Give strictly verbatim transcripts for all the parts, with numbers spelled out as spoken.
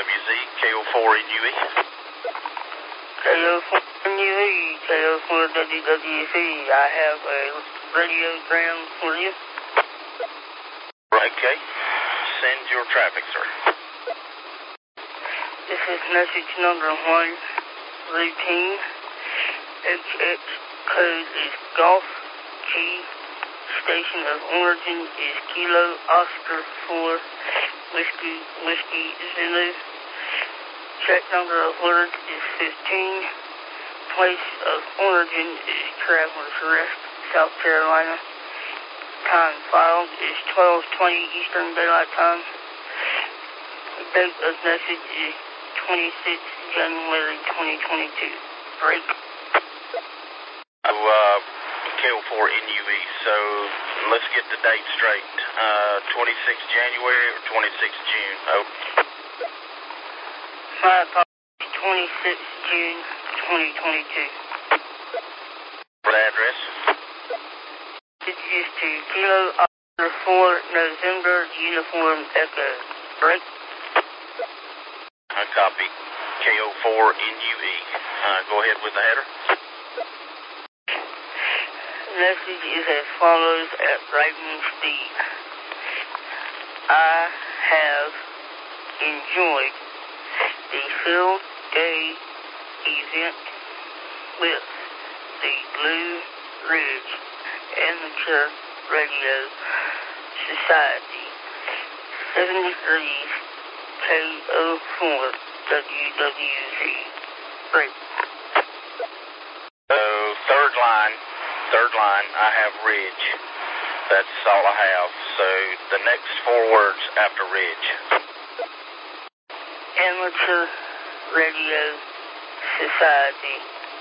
W Z, K O four N U E. K O four N U E, K O four W W C, I have a radiogram for you. Okay. Send your traffic, sir. This is message number one, routine. H X code is Golf. G, station of origin is Kilo Oscar four, Whiskey, Whiskey Zulu. Check number of word is fifteen. Place of origin is Travelers Rest, South Carolina. Time filed is twelve twenty Eastern Daylight Time. Date of message is twenty-sixth January twenty twenty-two. Break. Oh, uh, K O four N U E, so let's get the date straight. Uh, twenty-sixth January or twenty-sixth June? Oh. My apologies, twenty-sixth June twenty twenty-two. For the address? It is to Kilo Oscar four, November, Uniform Echo. Break. I copy. K O four N U E. Uh, go ahead with the header. Message is as follows at writing speed. I have enjoyed the field day event with the Blue Ridge Amateur Radio Society seventy-three K O four W W Z. Break. So, third line, third line, I have Ridge. That's all I have. So, the next four words after Ridge. Amateur Radio Society.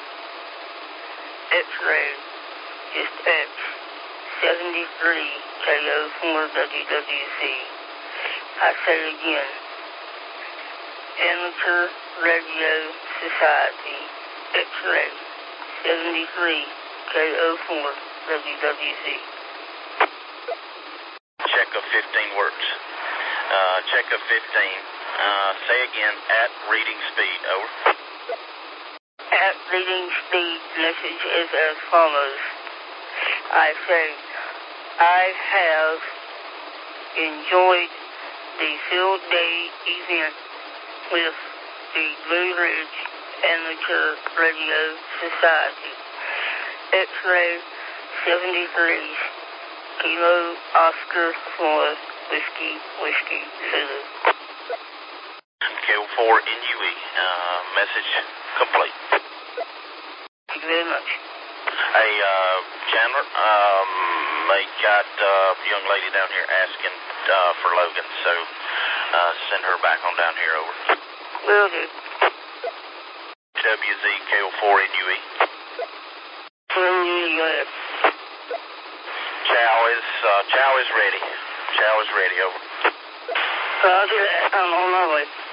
X-ray, just X, seventy-three K O four W W Z. I say again, Amateur Radio Society, X-ray, seventy-three K O four W W Z. Check of fifteen words. Uh, check of fifteen. Uh, say again, at reading speed. Over. At reading speed, message is as follows. I say, I have enjoyed the field day event with the Blue Ridge Amateur Radio Society. X-ray seventy-three Kilo Oscar four, Whiskey, Whiskey Zulu. K O four N U E. Uh, message complete. Thank you very much. Hey, uh, Chandler, um, they got uh, a young lady down here asking uh, for Logan, so uh, send her back on down here over. Will do. W Z K O four N U E. Will you go ahead? Chow is, uh, Chow is ready. Chow is ready, over. Roger that. I'm on my way.